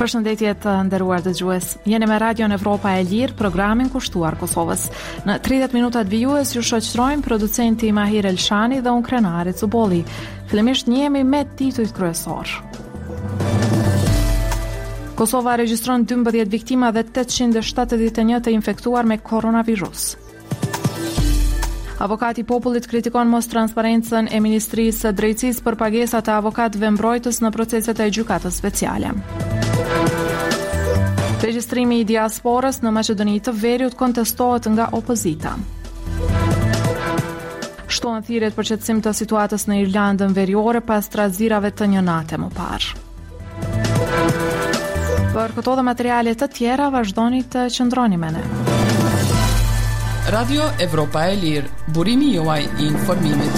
Përshëndetje të nderuar dëgjues. Jeni me Radion Evropa e Lirë, programin kushtuar Kosovës. Në 30 minutat vijues ju shoqërojmë producenti Mahir Elshani dhe unë Krenari Cubolli. Fillimisht njihemi me titujt kryesor. Kosova regjistron 12 viktima dhe 871 të infektuar me koronavirus. Avokati i popullit kritikon mos transparencën e Ministrisë së Drejtësisë për pagesat e avokatëve mbrojtës në proceset e gjykatës speciale. Regjistrimi i diasporës në Maqedoni të Veriut kontestohet nga opozita. Shtohen thirrjet për qetësim të situatës në Irlandën Veriore pas trazirave të një nate më parë. Për këto dhe materiale të tjera vazhdoni të qëndroni me ne. Radio Evropa e Lirë, burimi juaj i informimit.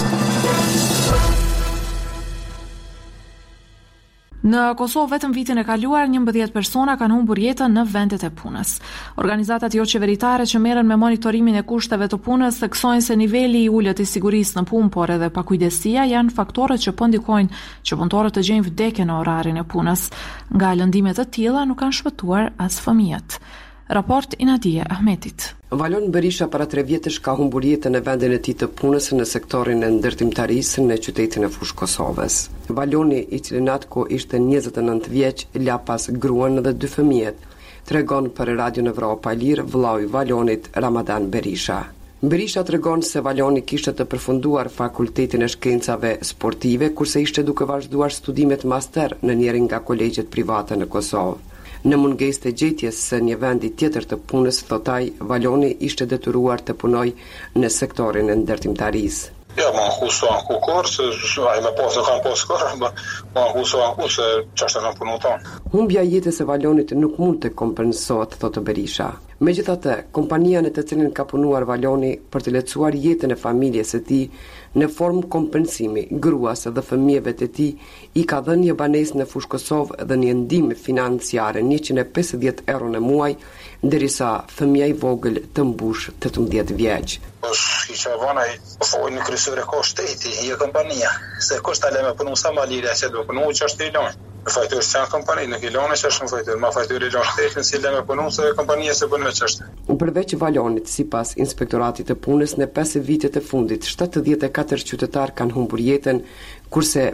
Në Kosovë vetëm vitin e kaluar 11 persona kanë humbur jetën në vendet e punës. Organizatat jo qeveritare që merren me monitorimin e kushteve të punës theksojnë se niveli i ulët i sigurisë në punë, por edhe pakujdesia janë faktorët që po ndikojnë që punëtorët të gjejnë vdekje në orarin e punës. Nga lëndime të tilla nuk kanë shpëtuar as fëmijët. Raport i Nadije Ahmetit. Valon Berisha para 3 vjetësh ka humbur jetën në vendin e tij të punës në sektorin e ndërtimtarisë në qytetin e Fushë Kosovës. Valoni, i cili natko ishte 29 vjeç, la pas gruan dhe 2 fëmijët, tregon për Radion Evropa e Lirë vllau i Valonit, Ramadan Berisha. Berisha tregon se Valoni kishte të përfunduar fakultetin e shkencave sportive, kurse ishte duke vazhduar studimet master në njërin nga kolegjet private në Kosovë. Në mungesë të gjetjes së një vendi tjetër të punës, thotaj, Valoni ishte detyruar të punoj në sektorin e ndërtimtarisë. Ja, ma husuan ku korë, se ai me posë kanë posë korë, ma husuan ku se qashtë kanë punu tonë. Humbja jetës e Valonit nuk mund të kompensohet, thotë Berisha. Megjithatë, kompania në të cilën ka punuar Valoni për të lehtësuar jetën e familjes së tij në formë kompensimi gruas dhe fëmijëve të tij i ka dhënë një banesë në Fushë Kosovë dhe një ndihmë financiare 150 euro në muaj, derisa fëmia i vogël të mbush 18 vjeç. I që vana i në kryesore ka shteti, i kompania, se kushta le me punu sa malirja që do punu që është i lonë. Në fajtur që janë kompani, në kilone që është në fajtur, ma fajtur i lonë shtetin si le me punu se kompania se punë me qështë. Përveç Valonit, sipas Inspektoratit të Punës, në 5 vitet e fundit, 74 qytetar kanë humbur jetën, kurse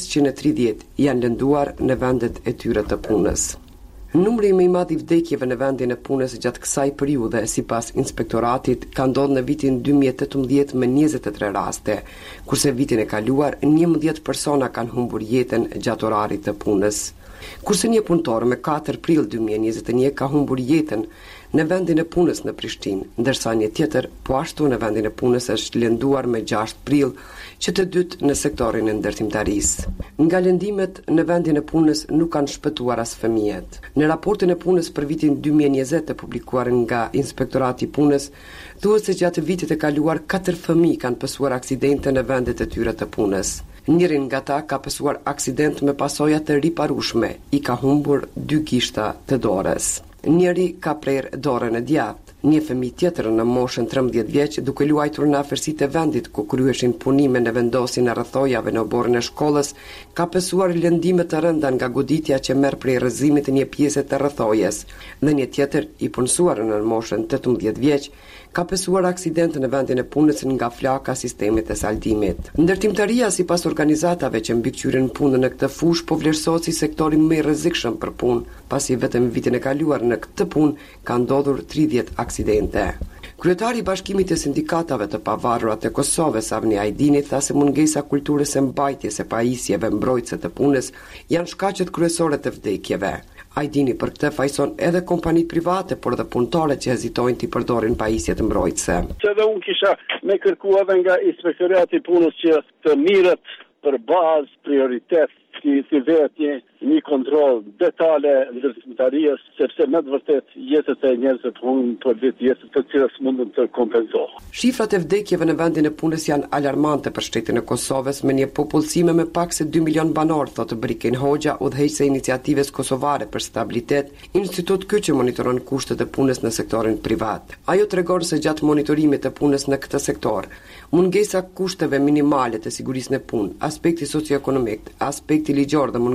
530 janë lënduar në vendet e tyre të punës. Numri më i madh i vdekjeve në vendin e punës gjatë kësaj periudhe, sipas Inspektoratit, ka ndodhur në vitin 2018 me 23 raste, kurse vitin e kaluar 11 persona kanë humbur jetën gjatë orarit të punës. Kurse një punëtor me 4 prill 2021 ka humbur jetën në vendin e punës në Prishtinë, ndërsa një tjetër po ashtu në vendin e punës është lënduar me 6 prill, që të dytë në sektorin e ndërtimtarisë. Nga lëndimet në vendin e punës nuk kanë shpëtuar as fëmijët. Në raportin e punës për vitin 2020 të publikuar nga Inspektorati i Punës, thuhet se gjatë vitit të kaluar 4 fëmijë kanë pësuar aksidente në vendet e tyre të punës. Njërin nga ta ka pësuar aksident me pasoja të riparueshme, i ka humbur 2 gishta të dorës. Njëri ka prerë dorën e djathtë. Një fëmijë tjetër në moshën 13 vjeç, duke luajtur në afërsitë e vendit ku kryeshin punime në vendosin e rrethojave në oborrin e shkollës, ka pësuar lëndime të rënda nga goditja që merr prej rrëzimit të një pjese të rrethojes. Dhe një tjetër, i punësuar në moshën 18 vjeç, ka pësuar aksident në vendin e punës nga flaka sistemit të saldimit. Ndërtimtaria, sipas organizatave që mbikëqyrën punën në këtë fushë, po vlerësohet si sektori më i rrezikshëm për punë, pasi vetëm vitin e kaluar në këtë punë ka ndodhur 30 aksidente. Kryetari i Bashkimit të Sindikatave të Pavarura të Kosovës, Avni Ajdini, tha se mungesa kulturës së mbajtjes së pajisjeve mbrojtëse të punës janë shkaqet kryesore të vdekjeve. Ajdini për këtë fajson edhe kompanitë private, por edhe punëtorët që hezitojnë të përdorin pajisjet mbrojtëse. Edhe unë kisha me kërkuar edhe nga Inspektorati i Punës që të mirët për bazë prioritet si vetë një kontroll detale ndërtimtarisë, sepse me të vërtet jetët e njerëzve humbin për vit, jetët të cilat mundën të kompenzohen. Shifrat e vdekjeve në vendin e punës janë alarmante për shtetin e Kosovës, me një popullsime me pak se 2 milion banor, thotë Brikin Hoxha, udhëheqëse e iniciativës kosovare për stabilitet, institut ky që monitoron kushtet e punës në sektorin privat. Ajo tregon se gjatë monitorimit të punës në këtë sektor, mungesa kushteve minimale të sigurisë në punë, aspekti socioekonomik, aspekti ligjor dhe mungesa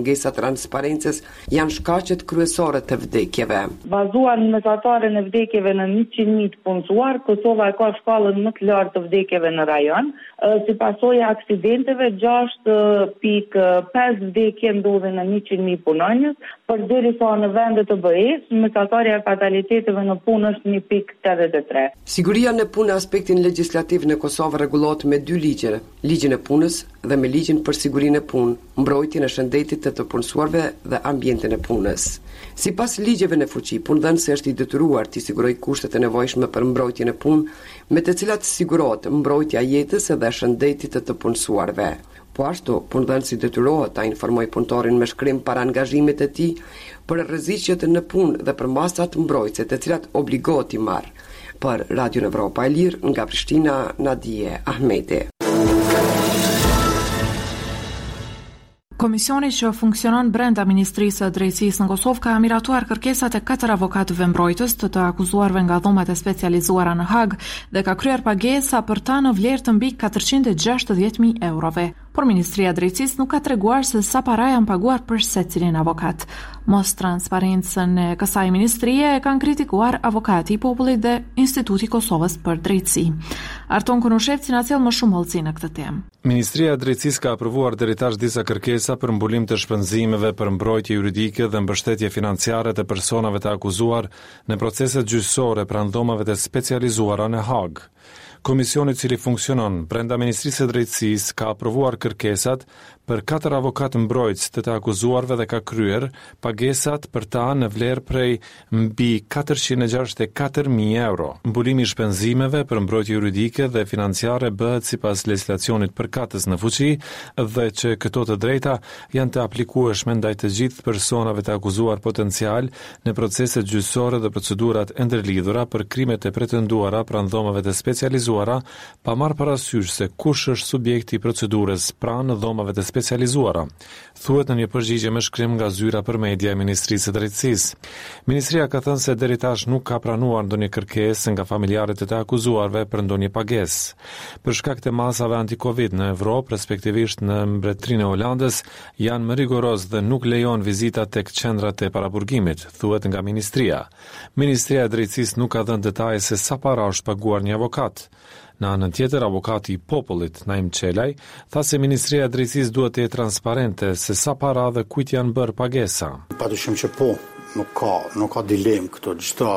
transparencës janë shkaqet kryesore të vdekjeve. Bazuar në mesataren e vdekjeve në 100.000 të punësuar, Kosova e ka shkallën më të lartë të vdekjeve në rajon. Si pasojë e aksidenteve, 6.5 vdekje ndodhin në 100.000 punonjës, përderisa në vendet të BE-s, mesatarja e fataliteteve në punë është 1.83. Siguria në punë aspektin legjislativ në Kosovë rregullohet me 2 ligje, ligjin e punës dhe me ligjin për sigurinë e punë, mbrojtjen e shëndetit të punësuarve dhe ambientin e punës. Sipas ligjeve në fuqi, punëdhënësi është i detyruar të sigurojë kushtet e nevojshme për mbrojtjen e punë, me të cilat sigurohet mbrojtja e jetës dhe shëndetit të punësuarve. Po ashtu, punëdhënësi detyrohet ta informojë punëtorin me shkrim para angazhimit të tij për rreziqet në punë dhe për masat mbrojtëse të cilat obligohet i marrë. Për Radio Evropa e Lirë, nga Prishtina, Nadije Ahmeti. Komisioni që funksionon brenda Ministrisë së Drejtësisë në Kosovë ka miratuar kërkesat e 4 avokatëve mbrojtës të akuzuarve nga dhomat e specializuara në Hag dhe ka kryer pagesa për ta në vlerë të mbi 460.000 eurove. Por Ministria e Drejtësisë nuk ka treguar se sa para janë paguar për secilin avokat. Mos transparencën e kësaj ministrie e kanë kritikuar avokati i popullit dhe Instituti i Kosovës për Drejtësi. Arton Konushevci na sjell më shumë hollësi në këtë temë. Ministria e Drejtësisë ka aprovuar deri tash disa kërkesa për mbulim të shpenzimeve për mbrojtje juridike dhe mbështetje financiare të personave të akuzuar në proceset gjyqësore pranë dhomave të specializuara në Hag. Komisioni i cili funksionon brenda Ministrisë së Drejtësisë ka aprovuar kërkesat për 4 avokat mbrojtës të akuzuarve dhe ka kryer pagesat për ta në vlerë prej mbi 464.000 euro. Mbulimi i shpenzimeve për mbrojtje juridike dhe financiare bëhet sipas legjislacionit përkatës në fuqi dhe që këto të drejta janë të aplikueshme ndaj të gjithë personave të akuzuar potencial në proceset gjyqësore dhe procedurat e ndërlidhura për krimet e pretenduara pranë dhomave të specializuara, pa marrë parasysh se kush është subjekti i procedurës pranë dhomave të specializuara, thuhet në një përgjigje me shkrim nga zyra për media e Ministrisë së Drejtësisë. Ministria ka thënë se deri tash nuk ka pranuar ndonjë kërkesë nga familjarët e të akuzuarve për ndonjë pagesë. Për shkak të masave anti-Covid në Evropë, respektivisht në Mbretërinë e Holandës, janë më rigoroz dhe nuk lejon vizita tek qendrat e paraburgimit, thuhet nga Ministria. Ministria e Drejtësisë nuk ka dhënë detaje se sa para është paguar një avokat. Në anën tjetër, avokati i popullit, Naim Çelaj, tha se Ministria e Drejtësisë duhet të jetë transparente se sa para dhe kujt janë bërë pagesa. Padyshim që po, nuk ka dilemë këtu. Çdo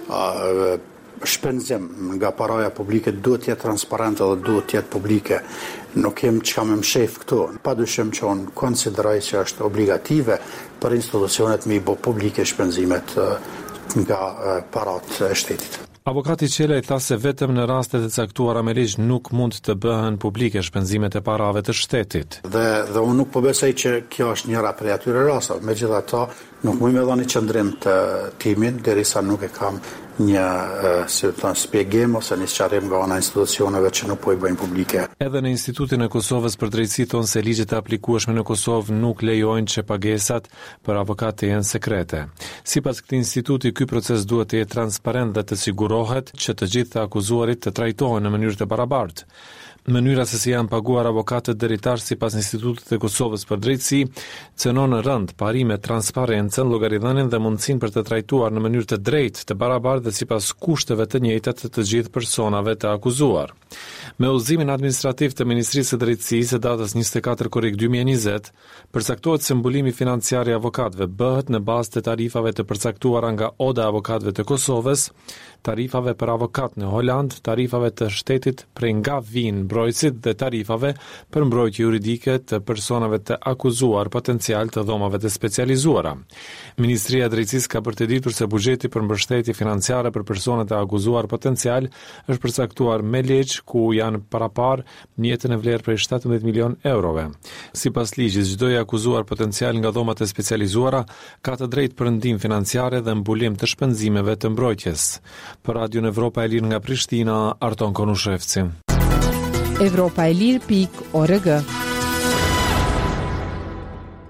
shpenzim nga paraja publike duhet të jetë transparente dhe duhet të jetë publike. Nuk kem çka më mshef këtu. Padyshim që unë konsideroj se është obligative për institucionet me i bë publike shpenzimet nga parat e shtetit. Avokati Çelaj tha se vetëm në rastet e caktuara me ligj nuk mund të bëhen publike shpenzimet e parave të shtetit. Dhe unë nuk po besoj që kjo është njëra prej atyre rasteve. Megjithatë, nuk mund të dhoni qendrim të timin derisa nuk e kam një shpjegim ose një sqarim nga ana institucioneve që nuk po i bëjnë publike. Edhe në Institutin e Kosovës për Drejtësi thonë se ligjet e aplikueshme në Kosovë nuk lejojnë që pagesat për avokat të jenë sekrete. Sipas këtij instituti, ky proces duhet të jetë transparent dhe të sigurohet që të gjithë të akuzuarit të trajtohen në mënyrë të barabartë. Mënyra se si janë paguar avokatët deri tash sipas Institutit të Kosovës për Drejtësi cënon rënd parime transparencën, llogaridhënien dhe mundësinë për të trajtuar në mënyrë të drejtë, të barabartë dhe sipas kushteve të njëjta të gjithë personave të akuzuar. Me udhëzimin administrativ të Ministrisë së Drejtësisë së datës 24 korrik 2020, përcaktohet se mbulimi financiar i avokatëve bëhet në bazë të tarifave të përcaktuara nga Oda e Avokatëve të Kosovës, tarifave për avokat në Holand, tarifave të shtetit prej nga vijnë mbrojtësit dhe tarifave për mbrojtje juridike të personave të akuzuar potencial të dhomave të specializuara. Ministria e Drejtësisë ka përteditur se buxheti për mbështetje financiare për personat e akuzuar potencial është përcaktuar me ligj ku janë parapar një jetë në vlerë prej 17 milion eurove. Sipas ligjit, çdo i akuzuar potencial nga dhomat e specializuara ka të drejtë për ndihmë financiare dhe mbulim të shpenzimeve të mbrojtjes. Për Radio Evropa e Lirë nga Prishtina, Arton Konushevci. Evropaelir.org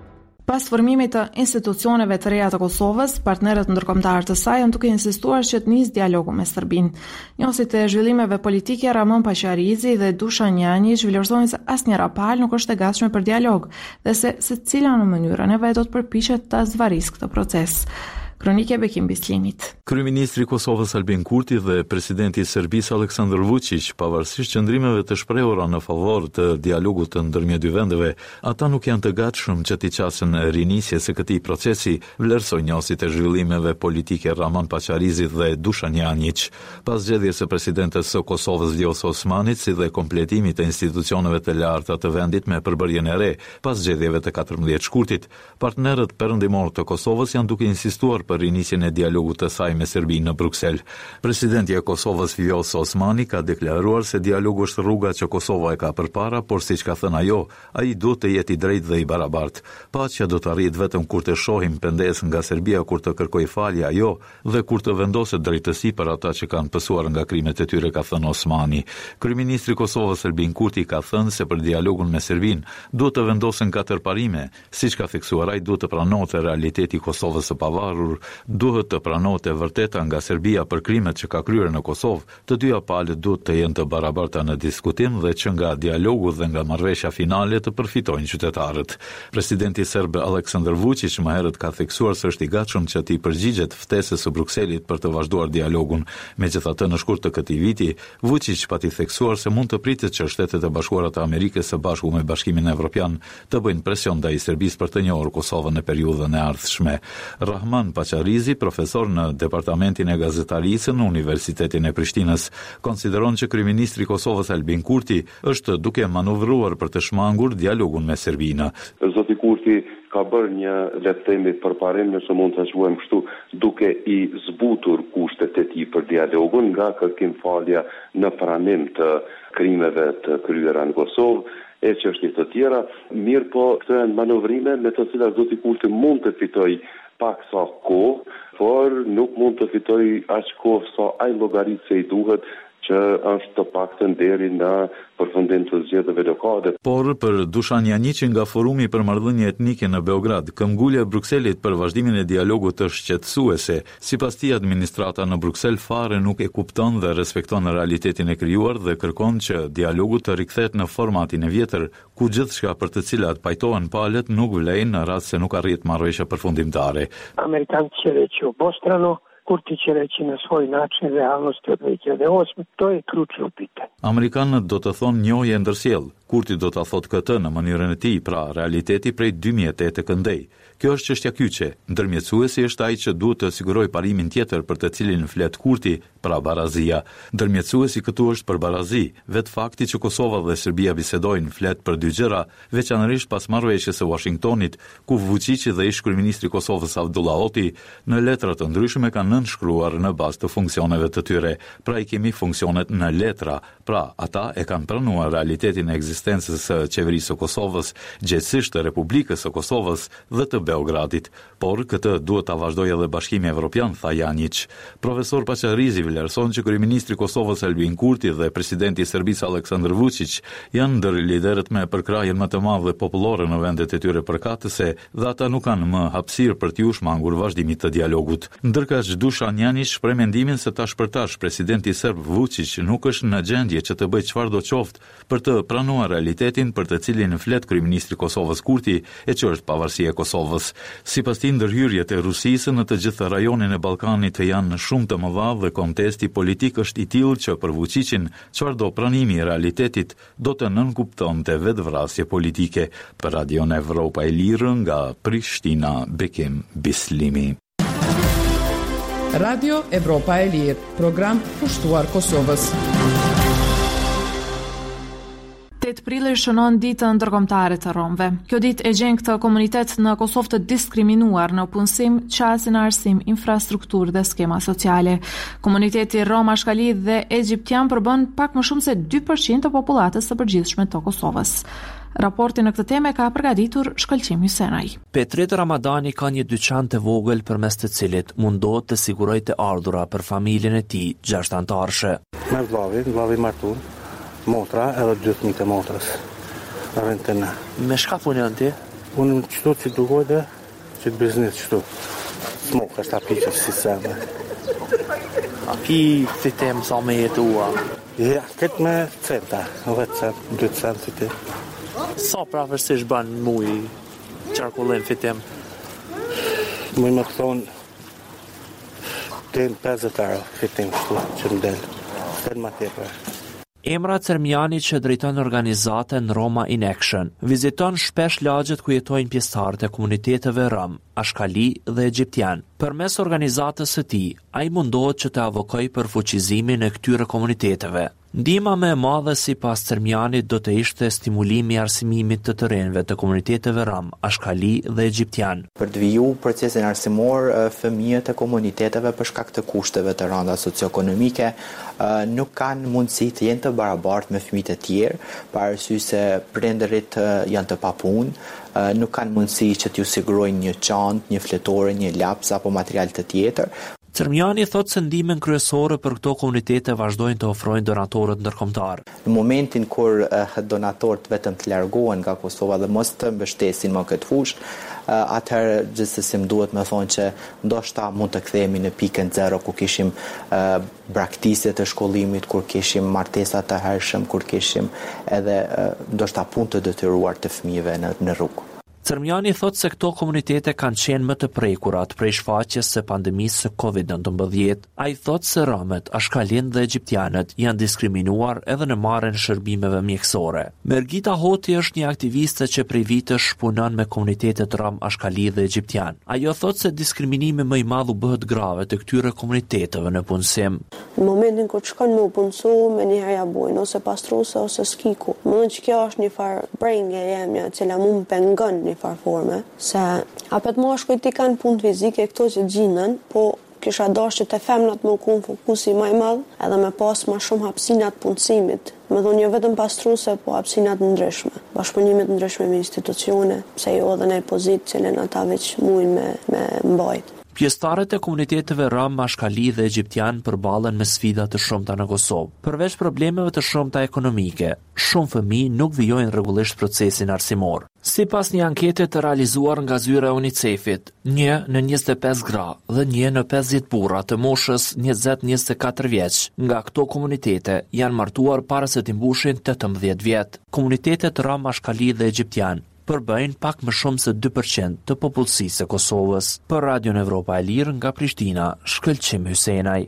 Pas formimit të institucioneve të reja të Kosovës, partnerët ndërkombëtar të saj janë duke insistuar që të nisë dialogu me Serbinë. Njësit e zhvillimeve politike Ramon Paqarizi dhe Dušan Janjić vlerësojnë se asnjëra palë nuk është e gatshme për dialog dhe se secila në mënyrën e vet do të përpiqet ta zvarisë këtë proces. Kronike Bekim Bislimit. Kryeministri i Kosovës Albin Kurti dhe presidenti i Serbisë Aleksandar Vučić, pavarësisht qëndrimeve të shprehura në favor të dialogut të ndërmjet dy vendeve, ata nuk janë të gatshëm që t'i qasen rinisjes së këtij procesi, vlerësoi njësit e zhvillimeve politike Ramon Paqarizi dhe Dušan Janjić. Pas zgjedhjes së presidentes së Kosovës Vjosa Osmanić si dhe kompletimit të institucioneve të larta të vendit me përbërjen e re, pas zgjedhjeve të 14 shkurtit, partnerët perëndimor të Kosovës janë duke insistuar për rinisjen e dialogut të saj me Serbinë në Bruksel. Presidenti i Kosovës Vjosa Osmani ka deklaruar se dialogu është rruga që Kosova e ka përpara, por siç ka thënë ajo, ai duhet të jetë i drejtë dhe i barabartë. Paqja do të arrihet vetëm kur të shohim pengesë nga Serbia kur të kërkojë falje ajo dhe kur të vendoset drejtësi për ata që kanë pësuar nga krimet e tyre, ka thënë Osmani. Kryeministri i Kosovës Albin Kurti ka thënë se për dialogun me Serbinë duhet të vendosen 4 parime, siç ka theksuar ai, duhet të pranohet realiteti i Kosovës së pavarur, duhet të pranohet e vërteta nga Serbia për krimet që ka kryer në Kosovë, të dyja palët duhet të jenë të barabarta në diskutim dhe që nga dialogu dhe nga marrëveshja finale të përfitojnë qytetarët. Presidenti serb Aleksandar Vučić më herët ka theksuar se është i gatshëm që t'i përgjigjet ftesës së Brukselit për të vazhduar dialogun. Megjithatë, në shkurt të këtij viti, Vučić pati theksuar se mund të pritet që Shtetet e Bashkuara të Amerikës së bashku me Bashkimin Evropian të bëjnë presion ndaj Serbisë për të njohur Kosovën në periudhën e ardhshme. Rahman Paqarizi, profesor në Departamentin e Gazetarisë në Universitetin e Prishtinës, konsideron që kryeministri i Kosovës Albin Kurti është duke manovruar për të shmangur dialogun me Serbinë. Zoti Kurti ka bërë një, le të themi, përparim, nëse mund të quajmë kështu, duke i zbutur kushtet e tij për dialogun nga kërkim falja në pranim të krimeve të kryera në Kosovë e çështje të tjera. Mirë po, këto janë manovrime me të cilat zoti Kurti mund të fitojë pak sa kohë, por nuk mund të fitoj aq kohë sa ai llogarit se i duhet, që është të paktën deri në përfundim të zgjedhjeve lokale. Por për Dušan Janjićin nga Forumi për Marrëdhënie Etnike në Beograd, këmbgulja e Brukselit për vazhdimin e dialogut është shqetësuese. Sipas tij, administrata në Bruksel fare nuk e kupton dhe respekton realitetin e krijuar dhe kërkon që dialogu të rikthehet në formatin e vjetër, ku gjithçka për të cilat pajtohen palët nuk vlejnë në rast se nuk arrit marrëveshja përfundimtare. Amerikanci će reći obostrano, Kurti će reći na svoj način realnosti od 2008. To je ključno pitanje. Amerikanët do të thonë njohje ndërsjell. Kurti do ta thotë këtë në mënyrën e tij, pra realiteti prej 2008 të këndej. Kjo është çështja kyçe. Ndërmjetësuesi është ai që duhet të sigurojë parimin tjetër për të cilin flet Kurti, pra barazia. Ndërmjetësuesi këtu është për barazi. Vet fakti që Kosova dhe Serbia bisedojnë flet për dy gjëra, veçanërisht pas marrëveshjes së Washingtonit, ku Vučići dhe ish kryeministri i Kosovës Abdullah Oti në letra të ndryshme kanë nënshkruar në bazë të funksioneve të tyre. Pra i kemi funksionet në letra. Pra ata e kanë pranuar realitetin e ekzistencës së qeverisë së Kosovës, gjithsesi të Republikës së Kosovës dhe të Beogradit, por këtë duhet ta vazhdojë edhe Bashkimi Evropian, tha Janjić. Profesor Paqarizi vlerëson që kryeministri i Kosovës Albin Kurti dhe presidenti i Serbisë Aleksandar Vučić janë ndër liderët me përkrahjen më të madhe popullore në vendet e tyre përkatëse dhe ata nuk kanë më hapësirë për t'u shmangur vazhdimit të dialogut. Ndërkaq Dušan Janjić shpreh mendimin se tash për tash presidenti serb Vučić nuk është në gjendje që të bëjë çfarë do qoftë për të pranuar realitetin për të cilin flet kryeministri i Kosovës Kurti, e që është pavarësia e Kosovës. Sipas tij, ndërhyrjet e Rusisë në të gjithë rajonin e Ballkanit janë shumë të mëdha dhe kontesti politik është i tillë që për Vučićin çfarëdo pranimi i realitetit do të nënkuptonte vetvrasje politike. Për Radion Evropa e Lirë nga Prishtina, Bekim Bislimi. Radio Evropa e Lirë, program pushtuar Kosovës. 8 prilli shënon ditën ndërkombëtare të Romëve. Kjo ditë e gjen këtë komunitet në Kosovë të diskriminuar në punësim, qasje në arsim, infrastrukturë dhe skema sociale. Komuniteti Rom Ashkali dhe Egjiptian përbën pak më shumë se 2% të popullatës së përgjithshme të Kosovës. Raportin në këtë temë ka përgatitur Shkëlqim Hysenaj. Petrit Ramadani ka një dyqan të vogël përmes të cilit mundohet të sigurojë të ardhura për familjen e tij 6 anëtarëse. Me vllavi martuar, motra edhe 2 fëmijë të motrës. Me shka punon ti? Unë qëtu që dugojde, që të biznis qëtu. Smok është api që sisteme. A ki fitim sa me jetua? Ja, këtë me centa, 10 cent, 2 cent fitim. Sa pravërsisht bën muj qarkullim fitim? Muj më të thonë, të 50 euro fitim qëtu që më delë. Stel ma tepër. Emra Cermiani që drejton organizatën Roma in Action, viziton shpesh lagjet ku jetojnë pjesëtarët e komuniteteve rom, ashkali dhe egjiptian. Përmes organizatës së tij, ai mundohet që të avokojë për fuqizimin e këtyre komuniteteve. Ndihma më e madhe sipas Cermianit do të ishte stimulimi i arsimimit të terrenëve të komuniteteve rom, ashkali dhe egjiptian. Për të viju procesin arsimor, fëmijët e komuniteteve për shkak të kushteve të rënda socioekonomike nuk kanë mundësi të jenë të barabartë me fëmijët e tjerë, për arsye se prindërit janë të papunë, nuk kanë mundësi që t'ju sigurojnë një çantë, një fletore, një laps apo material të tjetër. Cermiani thotë se ndihmën kryesore për këto komunitete vazhdojnë të ofrojnë donatorët ndërkombëtar. Në momentin kur donatorët vetëm të largohen nga Kosova dhe mos të mbështesin më këtë fushë, atëherë gjithsesi më duhet me thonë që ndoshta mund të kthehemi në pikën 0 ku kishim braktisje të shkollimit, kur kishim martesa të hershëm, kur kishim edhe ndoshta punë të detyruar të fëmijëve në rrugë. Cermiani thotë se këto komunitete kanë qenë më të prekurat prej shfaqjes së pandemisë së COVID-19. Ai thotë se romet, ashkalin dhe egjiptianët janë diskriminuar edhe në marrjen e shërbimeve mjekësore. Mergita Hoti është një aktiviste që prej vitesh punon me komunitetet rom, ashkali dhe egjiptian. Ajo thotë se diskriminimi më i madh u bëhet grave të këtyre komuniteteve në punësim. Në momentin kur shkon më punësu, me një herë ja bujnë ose pastruse ose skiku. Mund që kjo është një farë brengje jemja e cila mund pengon një farforme, se apet moshkujt i kanë punë fizike këto që gjinën, po kisha dashur që të femnat më kun fokusi më i madh, edhe me pas më shumë hapësinat punësimit. Më thonë jo vetëm pastruse, po hapësinat ndryshme, bashkëpunimet ndryshme me institucione, pse jo edhe në pozitë që në ata veç mujnë me mbajt. Pjesëtarët e komuniteteve rom, ashkali dhe egjiptian përballen me sfida të shumta në Kosovë. Përveç problemeve të shumta ekonomike, shumë fëmijë nuk vijojnë rregullisht procesin arsimor. Sipas një ankete të realizuar nga zyra e UNICEF-it, 1 në 25 gra dhe 1 në 50 burra të moshës 20-24 vjeç nga këto komunitete janë martuar para se të mbushin 18 vjet. Komunitetet rom, ashkali dhe egjiptian përbëjnë pak më shumë se 2% të popullsisë së Kosovës. Për Radio Evropa e Lirë nga Prishtina, Shkëlqim Hysenaj.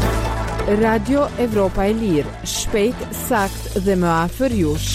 Radio Evropa e Lirë, shpejt, sakt dhe më afër jush.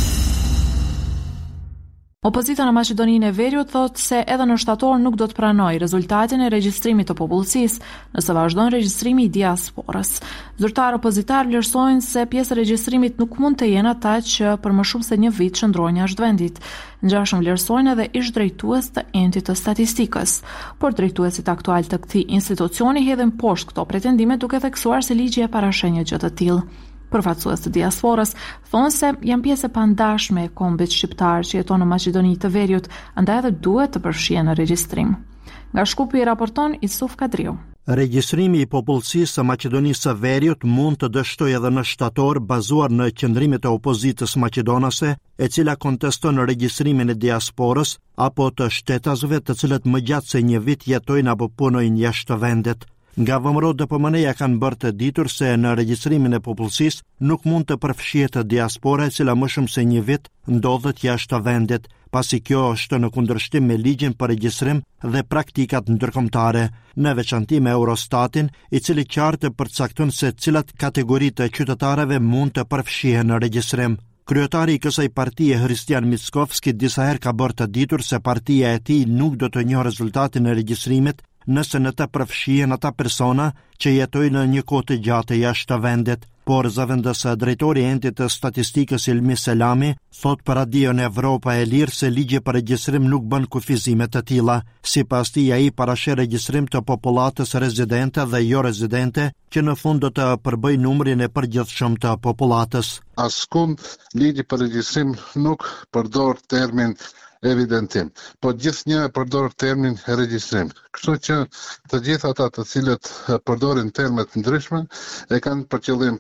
Opozita në Maqedoninë e Veriut thotë se edhe në shtator nuk do të pranojë rezultatin e regjistrimit të popullsisë nëse vazhdon regjistrimi i diasporës. Zyrtarë opozitar vlerësojnë se pjesë e regjistrimit nuk mund të jenë ata që për më shumë se një vit qëndrojnë jashtë vendit. Ngjashëm vlerësojnë edhe ish drejtues të entit të statistikës, por drejtuesit aktual të këtij institucioni hedhin poshtë këto pretendime duke theksuar se ligji e parashenjë gjë të tillë. Përfaqësues të diasporës thonë se janë pjesë e pandashme e kombit shqiptar që jeton në Maqedoni të Veriut, andaj edhe duhet të përfshihen në regjistrim. Nga Shkupi raporton Isuf Kadriu. Regjistrimi i popullsisë së Maqedonisë së Veriut mund të dështojë edhe në shtator bazuar në qëndrimet e opozitës maqedonase, e cila konteston regjistrimin e diasporës apo të shtetasëve të cilët më gjatë se një vit jetojnë apo punojnë jashtë vendit. Nga vëmëro DPMN-ja kanë bërë të ditur se në regjistrimin e popullsisë nuk mund të përfshihet diaspora e cila më shumë se një vit ndodhet jashtë vendit, pasi kjo është në kundërshtim me ligjin për regjistrim dhe praktikat ndërkombëtare, në veçanti me Eurostatin, i cili qartë përcakton se cilat kategori të qytetarëve mund të përfshihen në regjistrim. Kryetari i kësaj partie, Hristian Mickovski, disa herë ka bërë të ditur se partia e tij nuk do të njohë rezultatin e regjistrimit nëse në të përfshihen ata persona që jetojnë në një kohë të gjatë jashtë vendit, por zëvendës drejtori i entit të statistikës Ilmi Selami thot për Radion Evropa e Lirë se ligji për regjistrim nuk bën kufizime të tilla. Sipas tij, ai parasheh regjistrim të popullatës rezidente dhe jo rezidente, që në fund do të përbëjë numrin e përgjithshëm të popullatës. Askund ligji për regjistrim nuk përdor termin evidentim. Po gjithnjë e përdor termin regjistrim. Kështu që të gjithë ata të cilët përdorin terme të ndryshme e kanë për qëllim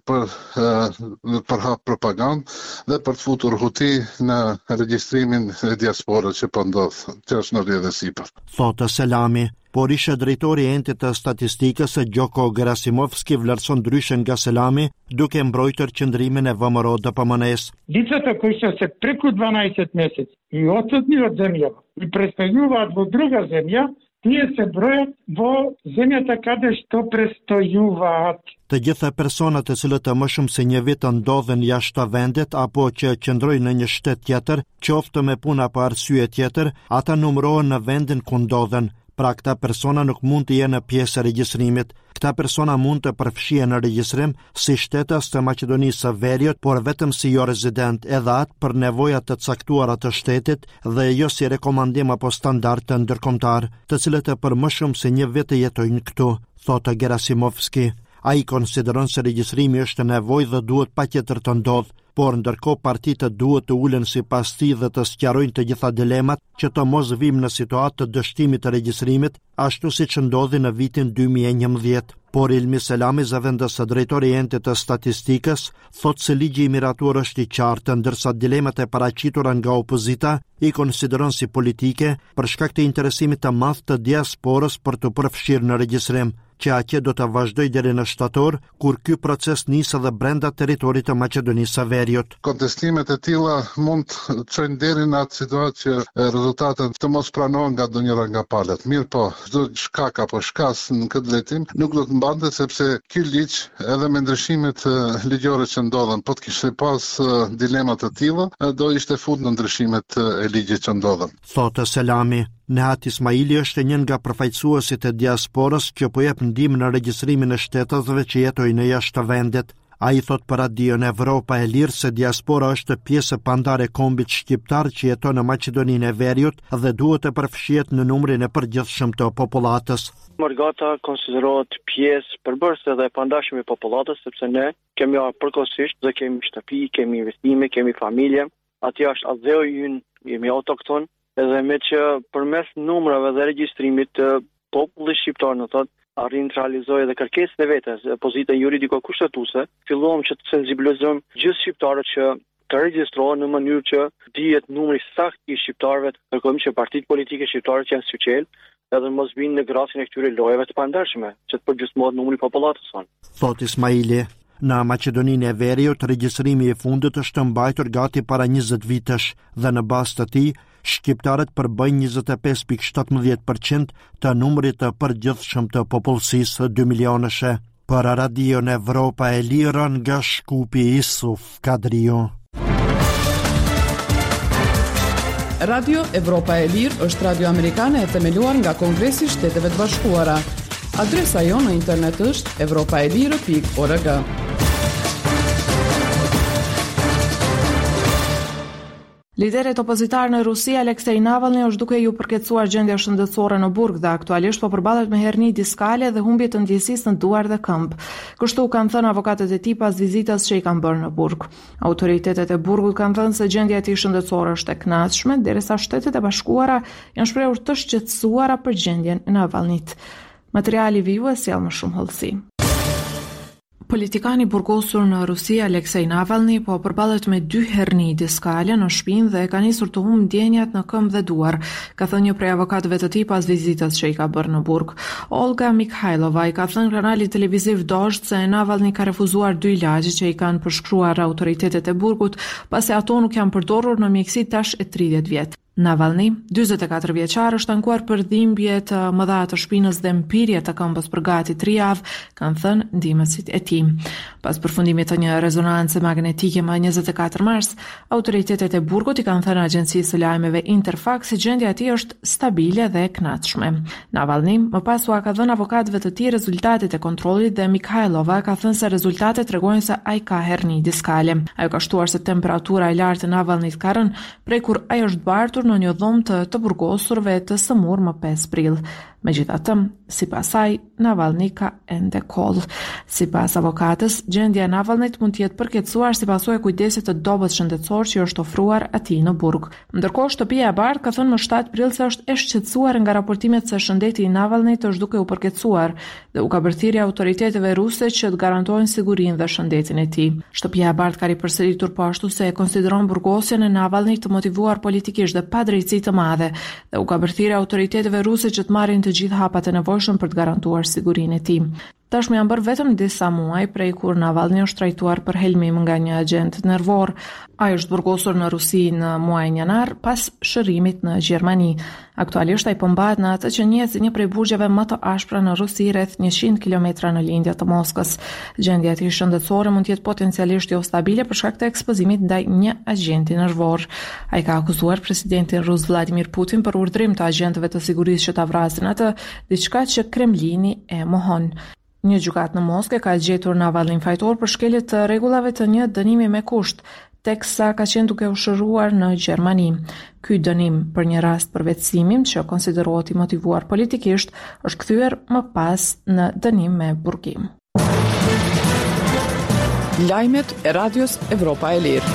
për hap propagandë dhe për të futur huti në regjistrimin e diasporës që po ndodh, që është në rrjedhë sipër. Thotë Selami, por ishe drejtori i entit të statistikës Gjoko Gerasimovski vlerëson ndryshe nga Selami, duke mbrojtur qëndrimin e ВМРО ДПМНС. Лицата кои се преку 12 месеци и отсутни од земјава и престојуваат во друга земја, тие се бројат во земјата каде што престојуваат. Të gjitha personat të cilët të më shumë se një vit ndodhen jashtë vendit apo që qëndrojnë në një shtet tjetër, qoftë me punë apo arsye tjetër, ata numërohen në vendin ku ndodhen. Pra këta persona nuk mund të jenë pjesë e regjistrimit. Këta persona mund të përfshihen në regjistrim si shtetës të Maqedonisë së Veriut, por vetëm si jo rezident, edhe atë për nevojat të caktuara të shtetit dhe jo si rekomandim apo standard të ndërkombëtar, të cilët për më shumë se një vit jetojnë këtu, thotë Gerasimovski. Ai konsideron se regjistrimi është nevojë dhe duhet patjetër të ndodhë, por ndërkohë partitë duhet të ulen sipas tij dhe të sqarojnë të gjitha dilemat që të mos vim në situatë të dështimit të regjistrimit, ashtu siç ndodhi në vitin 2011. Por Ilmi Selami, zëvendës drejtori i entit të statistikës, thotë se ligji i miratuar është i qartë, ndërsa dilemat e paraqitura nga opozita i konsideron si politike për shkak të interesimit të madh të diasporës për të përfshirë në regjistrim, që aqe do të vazhdoj deri në shtator, kur ky proces nis edhe brenda territorit të Maqedonisë së Veriut. Kontestimet e tilla mund të çojnë deri në atë situatë që rezultatet të mos pranohen nga ndonjëra nga palët. Mirë po, çdo shkak apo shkas në këtë lejtim nuk do të mbante, sepse ky ligj edhe me ndryshimet ligjore që ndodhen, po të kishte pas dilemat të tilla, do ishte fut në ndryshimet e ligjit që ndodhen. Thotë Selami. Nehat Ismaili është një nga përfaqësuesit e diasporës që po jep ndihmë në regjistrimin e shtetësve që jetojnë në jashtë vendit. Ai thot për Radion Evropa e Lirë se diaspora është pjesë pandare e kombit shqiptar që jeton në Maqedoninë e Veriut dhe duhet të përfshihet në numrin e përgjithshëm të popullatës. Morgata konsiderohet pjesë përbërëse dhe e pandashme e popullatës, sepse ne kemi përkohësisht dhe kemi shtëpi, kemi investime, kemi familje. Atje është azdheu ynë, jemi autokton. Edhe me që përmes numrave dhe regjistrimit të popullit shqiptar, në thot, arrin të realizojë edhe kërkesën e vetes, pozita juridiko-kushtetuese, filluam që të sensibilizojmë gjithë shqiptarët që të regjistrohen në mënyrë që dihet numri sakt i shqiptarëve, kërkojmë që partitë politike shqiptare që janë syçel, edhe mos vinë në grasin e këtyre lojeve të pandershme, që të përgjysmohet numri i popullatës sonë. Thot Ismaili. Në Maqedoninë e Veriut, regjistrimi i fundit është mbajtur gati para 20 vitesh dhe në bazë të tij, shqiptarët përbëjnë 25.17% të numrit të përgjithshëm të popullsisë 2 milionëshe. Për Radion Evropa e Lirë nga Shkupi Isuf Kadrio. Radio Evropa e Lirë është radio amerikane e themeluar nga Kongresi i Shteteve të Bashkuara. Adresa jonë në internet është europaelire.org. Liderit opozitar në Rusi, Aleksej Navalny, është duke ju përkecuar gjendja shëndetësore në burg dhe aktualisht po përballet me herni diskale dhe humbje të ndjesisë në duar dhe këmbë. Kështu kanë thënë avokatët e tij pas vizitës që i kanë bërë në burg. Autoritetet e burgut kanë thënë se gjendja e tij shëndetësore është e kënaqshme, derisa Shtetet e Bashkuara janë shprehur të shqetësuara për gjendjen e Navalnyt. Materiali viu e sjell më shumë hollësi. Politikani burgosur në Rusi, Aleksej Navalny, po përballet me 2 herni diskale në shpinë dhe ka nisur të humbë ndjenjat në këmbë dhe duar, ka thënë një prej avokatëve të tij pas vizitës që i ka bërë në burg. Olga Mikhailova i ka thënë kanalit televiziv Dozhd se Navalny ka refuzuar 2 ilazhe që i kanë përshkruar autoritetet e burgut, pasi ato nuk janë përdorur në mjeksi tash e 30 vjet. Navalny, 44 vjeçar, është ankuar për dhimbje të mëdha të shpinës dhe mpirje të këmbës për gati 3 javë, kanë thënë ndihmësit e tij. Pas përfundimit të një rezonance magnetike më 24 mars, autoritetet e burgut i kanë thënë agjencisë së lajmeve Interfax se gjendja e tij është stabile dhe e kënaqshme. Navalny më pas u ka dhënë avokatëve të tij rezultatet e kontrollit dhe Mikhailova ka thënë se rezultatet tregojnë se ai ka herni diskale. Ajo ka shtuar se temperatura e lartë e Navalnyt ka rënë prej kur ai është bartur në një dhomë të burgosurve të sëmur më 5 prill. Megjithatë, sipas saj, Navalny ka ende koll. Sipas avokatës, gjendja e Navalnyt mund të jetë përkeqësuar si pasojë e kujdesit të dobët shëndetësor që është ofruar atij në burg. Ndërkohë, shtëpia e bardhë ka thënë më 7 prill se është e shqetësuar nga raportimet se shëndeti i Navalnyt është duke u përkeqësuar dhe u ka bërthirrje autoriteteve ruse që të garantojnë sigurinë dhe shëndetin e tij. Shtëpia e bardhë ka ripërsëritur po ashtu se e konsideron burgosjen e Navalnyt të motivuar politikisht dhe pa drejtësi të madhe dhe u ka bërthirrje autoriteteve ruse që të marrin të gjithë hapat e nevojshëm për të garantuar sigurinë e tij. Tashmë janë bërë vetëm disa muaj prej kur Navalny është trajtuar për helmim nga një agent nervor. Ai është burgosur në Rusi në muajin janar pas shërimit në Gjermani. Aktualisht ai përmbahet në atë që njihet si një prej burgjeve më të ashpra në Rusi rreth 100 kilometra në lindje të Moskës. Gjendja e tij shëndetësore mund të jetë potencialisht jo stabile për shkak të ekspozimit ndaj një agenti nervor. Ai ka akuzuar presidentin rus Vladimir Putin për urdhrim të agentëve të sigurisë që ta vrasin atë, diçka që Kremlini e mohon. Një gjykatë në Moskë ka gjetur Navalny fajtor për shkelje të rregullave të një dënimi me kusht, teksa ka qenë duke u shëruar në Gjermani. Ky dënim për një rast përvetësimim që konsiderohet i motivuar politikisht është kthyer më pas në dënim me burgim. Lajmet e Radios Evropa e Lirë.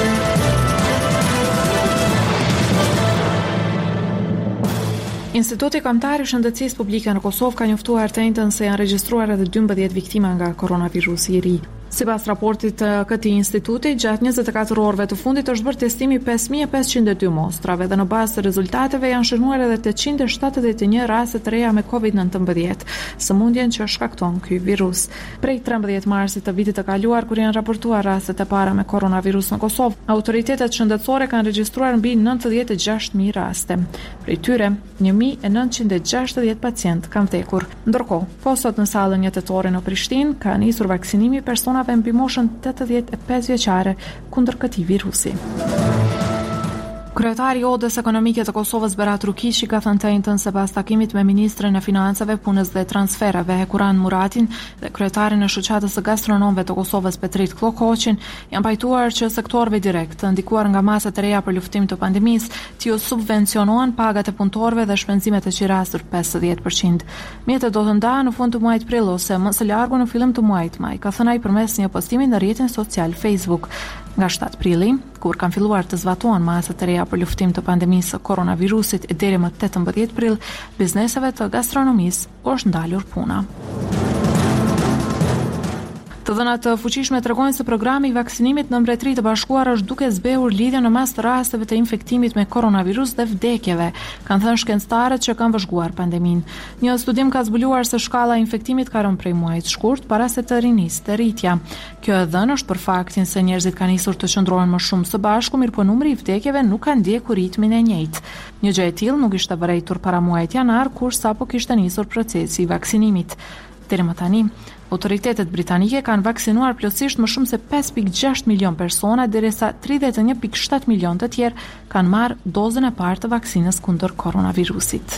Instituti Kombëtar i Shëndetësisë Publike në Kosovë ka njoftuar të njëjtën se janë regjistruar edhe 12 viktima nga koronavirusi i ri. Sipas raportit të këtij instituti, gjatë 24 orëve të fundit është bërë testimi 5502 mostrave dhe në bazë të rezultateve janë shënuar edhe 871 raste të reja me COVID-19, sëmundjen që shkakton ky virus. Prej 13 marsit të vitit të kaluar, kur janë raportuar rastet e para me koronavirus në Kosovë, autoritetet shëndetësore kanë regjistruar mbi 96.000 raste. Prej tyre, 1960 pacient kanë vdekur. Ndërkohë, po sot në sallën jetetore në Prishtinë ka nisur vaksinimi personave mbi moshën 85 vjeçare kundër këtij virusi. Kryetari i Odës Ekonomike të Kosovës Berat Rukiqi ka thënë të njëjtën sipas takimit me ministren e Financave, Punës dhe Transfereve Hekuran Muratin dhe kryetarin e shoqatës së gastronomëve të Kosovës Petrit Klokoqin, janë pajtuar që sektorëve direkt, ndikuar nga masat e reja për luftim të pandemisë, t'ju subvencionohen pagat e punëtorëve dhe shpenzimet e qirasur 50%. Mjetet do të ndahen në fund të muajit prill ose më së largu në fillim të muajit maj, ka thënë ai përmes një postimi në rrjetin social Facebook. Nga 7 prilli, kur kanë filluar të zbatohen masat e reja për luftim të pandemisë së koronavirusit deri më 18 prill, bizneseve të gastronomisë është ndalur puna. Të dhënat të fuqishme tregojnë se programi i vaksinimit në Mbretërinë të Bashkuar është duke zbehur lidhjen në mes të rasteve të infektimit me koronavirus dhe vdekjeve, kanë thënë shkencëtarët që kanë vëzhguar pandeminë. Një studim ka zbuluar se shkalla e infektimit ka rënë prej muajit shkurt para se të riniste rritja. Kjo e dhënë është për faktin se njerëzit kanë nisur të qëndrohen më shumë së bashku, mirë po numri i vdekjeve nuk ka ndjekur ritmin e njëjtë. Një gjë e tillë nuk ishte vërejtur para muajit janar, kur sapo kishte nisur procesi i vaksinimit. Deri më tani, autoritetet britanike kanë vaksinuar plotësisht më shumë se 5.6 milion persona, derisa 31.7 milion të tjerë kanë marrë dozën e parë të vaksinës kundër koronavirusit.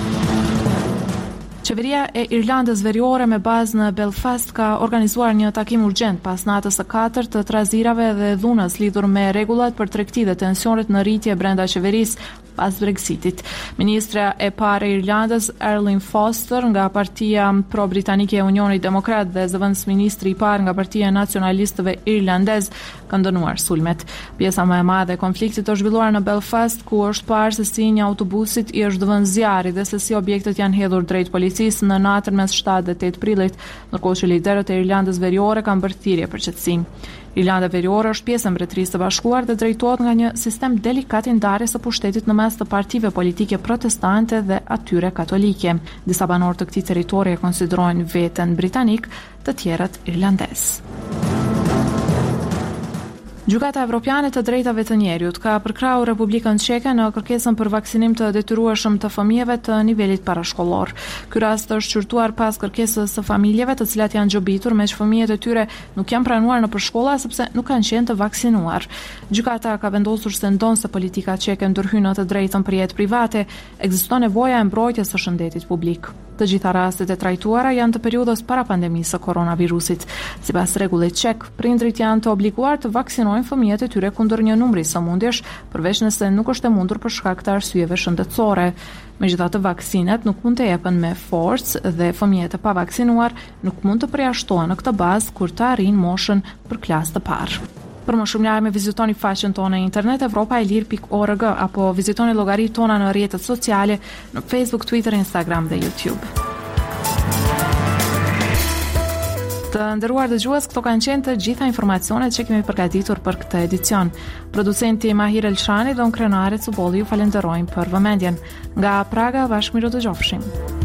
Qeveria e Irlandës Veriore me bazë në Belfast ka organizuar një takim urgjent pas natës së 4 të trazirave dhe dhunës lidhur me rregullat për tregti dhe tensionet në rritje brenda qeverisë pas Brexitit. Ministra e parë e Irlandës, Arlene Foster, nga partia pro-britanike e Unionit Demokrat dhe zëvendës ministri i parë nga partia nacionalistëve irlandez, kanë dënuar sulmet. Pjesa më e madhe e konfliktit është zhvilluar në Belfast, ku është parë se si një autobusit i është dhënë zjarri dhe se si objektet janë hedhur drejt policisë në natën mes 7 dhe 8 prillit, ndërkohë që liderët e Irlandës Veriore kanë bërë thirrje për qetësi. Irlanda Veriore është pjesë e Mbretërisë së Bashkuar dhe drejtohet nga një sistem delikat i ndarjes së pushtetit në mes të partive politike protestante dhe atyre katolike. Disa banorë të këtij territori e konsiderojnë veten britanik, të tjerët irlandez. Gjykata Evropiane të Drejtave të Njerëzit ka përkrahur Republikën Çeke në kërkesën për vaksinim të detyrueshëm të fëmijëve të nivelit parashkollor. Ky rast është shqyrtuar pas kërkesës së familjeve të cilat janë gjobitur me që fëmijët e tyre nuk janë pranuar në përshkolla sepse nuk kanë qenë të vaksinuar. Gjykata ka vendosur se ndonse politika çeke ndërhyn në të drejtën për jetë private, ekziston nevoja e mbrojtjes së shëndetit publik. Të gjitha rastet e trajtuara janë të periudhës para pandemisë së koronavirusit. Sipas rregullit çek, prindrit janë të obliguar të vaksinojnë fëmijët e tyre kundër një numri sëmundjesh, përveç nëse nuk është e mundur për shkak të arsyeve shëndetësore. Megjithatë, vaksinat nuk mund të jepen me forcë dhe fëmijët e pavaksinuar nuk mund të përjashtohen në këtë bazë kur të arrijnë moshën për klasë të parë. Për më shumë lajme vizitoni faqen tonë në internet evropaelir.org apo vizitoni llogaritë tona në rrjetet sociale në Facebook, Twitter, Instagram dhe YouTube. Të nderuar dëgjues, këto kanë qenë të gjitha informacionet që kemi përgatitur për këtë edicion. Producenti Mahir Elshani dhe unë krenare Cubolli ju falenderojmë për vëmendjen. Nga Praga, bashkë miru të gjofshim.